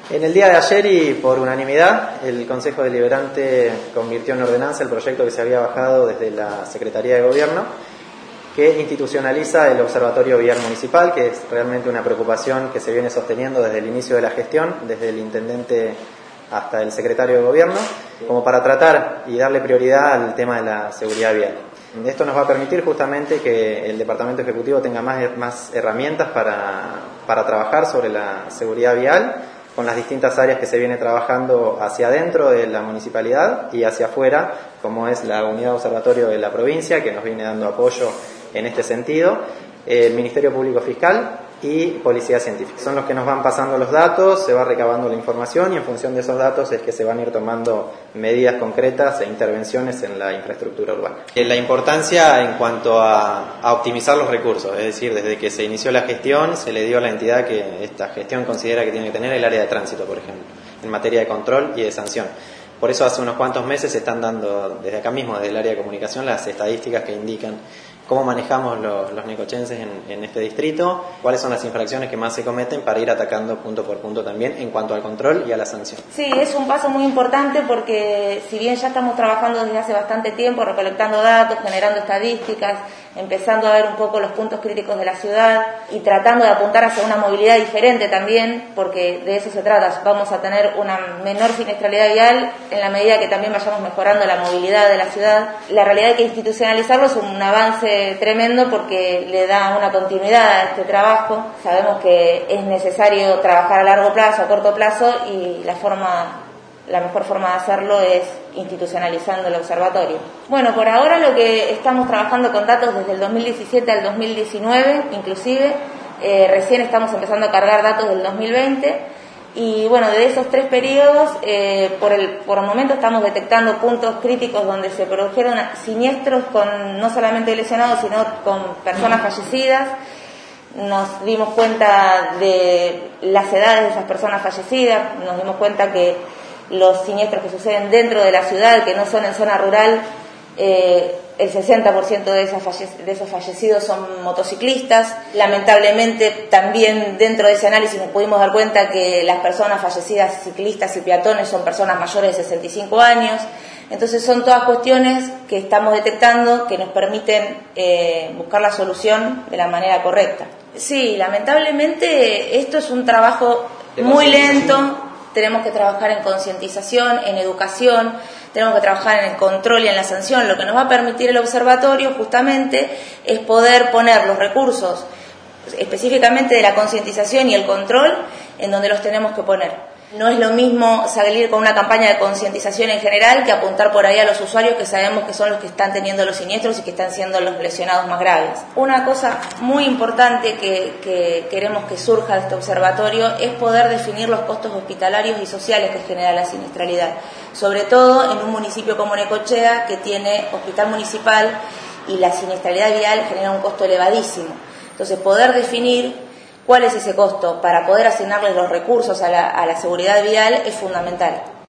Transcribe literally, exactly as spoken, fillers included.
En el día de ayer y por unanimidad, el Consejo Deliberante convirtió en ordenanza el proyecto que se había bajado desde la Secretaría de Gobierno, que institucionaliza el Observatorio Vial Municipal, que es realmente una preocupación que se viene sosteniendo desde el inicio de la gestión, desde el Intendente hasta el Secretario de Gobierno, como para tratar y darle prioridad al tema de la seguridad vial. Esto nos va a permitir justamente que el Departamento Ejecutivo tenga más, más herramientas para, para trabajar sobre la seguridad vial, con las distintas áreas que se viene trabajando hacia adentro de la municipalidad y hacia afuera, como es la Unidad de Observatorio de la provincia, que nos viene dando apoyo en este sentido, el Ministerio Público Fiscal y Policía Científica. Son los que nos van pasando los datos, se va recabando la información y en función de esos datos es que se van a ir tomando medidas concretas e intervenciones en la infraestructura urbana. La importancia en cuanto a, a optimizar los recursos, es decir, desde que se inició la gestión se le dio a la entidad que esta gestión considera que tiene que tener el área de tránsito, por ejemplo, en materia de control y de sanción. Por eso hace unos cuantos meses se están dando desde acá mismo, desde el área de comunicación, las estadísticas que indican cómo manejamos los, los necochenses en, en este distrito, cuáles son las infracciones que más se cometen para ir atacando punto por punto también en cuanto al control y a la sanción. Sí, es un paso muy importante porque si bien ya estamos trabajando desde hace bastante tiempo, recolectando datos, generando estadísticas, empezando a ver un poco los puntos críticos de la ciudad y tratando de apuntar hacia una movilidad diferente también, porque de eso se trata, vamos a tener una menor siniestralidad vial en la medida que también vayamos mejorando la movilidad de la ciudad. La realidad es que institucionalizarlo es un avance tremendo porque le da una continuidad a este trabajo. Sabemos que es necesario trabajar a largo plazo, a corto plazo, y la forma, la mejor forma de hacerlo es institucionalizando el observatorio. Bueno, por ahora lo que estamos trabajando con datos desde el dos mil diecisiete al dos mil diecinueve, inclusive, eh, recién estamos empezando a cargar datos del dos mil veinte. Y bueno, de esos tres periodos, eh, por el por el momento estamos detectando puntos críticos donde se produjeron siniestros con no solamente lesionados, sino con personas fallecidas. Nos dimos cuenta de las edades de esas personas fallecidas, nos dimos cuenta que los siniestros que suceden dentro de la ciudad, que no son en zona rural, eh, el sesenta por ciento de, esas falle- de esos fallecidos son motociclistas. Lamentablemente también dentro de ese análisis nos pudimos dar cuenta que las personas fallecidas, ciclistas y peatones, son personas mayores de sesenta y cinco años. Entonces son todas cuestiones que estamos detectando que nos permiten eh, buscar la solución de la manera correcta. Sí, lamentablemente esto es un trabajo muy lento. Tenemos que trabajar en concientización, en educación, tenemos que trabajar en el control y en la sanción. Lo que nos va a permitir el observatorio justamente es poder poner los recursos específicamente de la concientización y el control en donde los tenemos que poner. No es lo mismo salir con una campaña de concientización en general que apuntar por ahí a los usuarios que sabemos que son los que están teniendo los siniestros y que están siendo los lesionados más graves. Una cosa muy importante que, que queremos que surja de este observatorio es poder definir los costos hospitalarios y sociales que genera la siniestralidad, sobre todo en un municipio como Necochea, que tiene hospital municipal y la siniestralidad vial genera un costo elevadísimo. Entonces, poder definir cuál es ese costo para poder asignarles los recursos a la, a la seguridad vial es fundamental.